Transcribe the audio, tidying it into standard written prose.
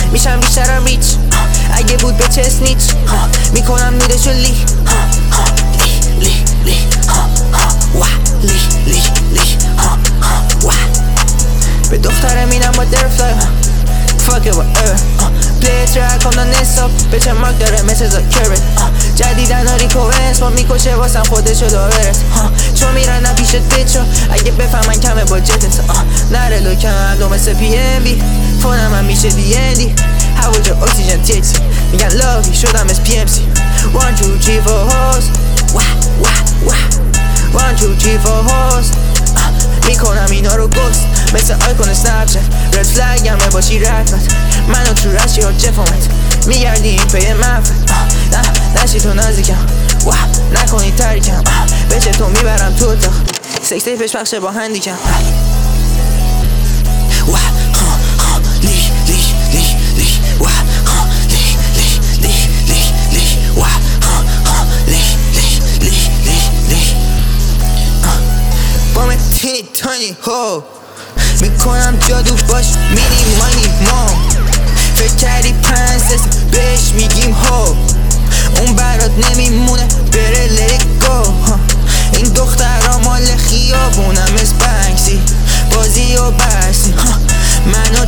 میشم بیشترم ریچ اگه بود به چه سنیچ میکنم نودشو لی لی لی لی لی لی به دختر مینم با درفلای Fuck it whatever Play a track on the next up به چه مارک داره مثل زاکربت جدیدن ریکو اسما میکشه واسم خودشو داورت چون میرنم پیشت بیچو اگه بفهمن کمه با جتت نره لوکم دو مثل پی ام بی فونم هم میشه دی ان دی هواجا اکسیژن تیکسی میگن لاوی شدم از پی ام سی 1 2 3 4 هاست 1 2 3 4 هاست میکنم اینا رو گست مثل آیکون سنپچت رد فلگ همه باشی رکبت منو تو رشی ها جفامت میگردی این پی منفت نشی تو نزدیکم نکنی تریکم بچه تو میبرم تو اتاق سکس تیپش پخشه با هندیکم تینی تانی هو میکنم جادو باش مینی مانی ما فکر کردی پرنسس بهش میگیم هو اون برات نمیمونه بره لگو این دخترها مال خیابونم از بنکسی بازی و بسی منو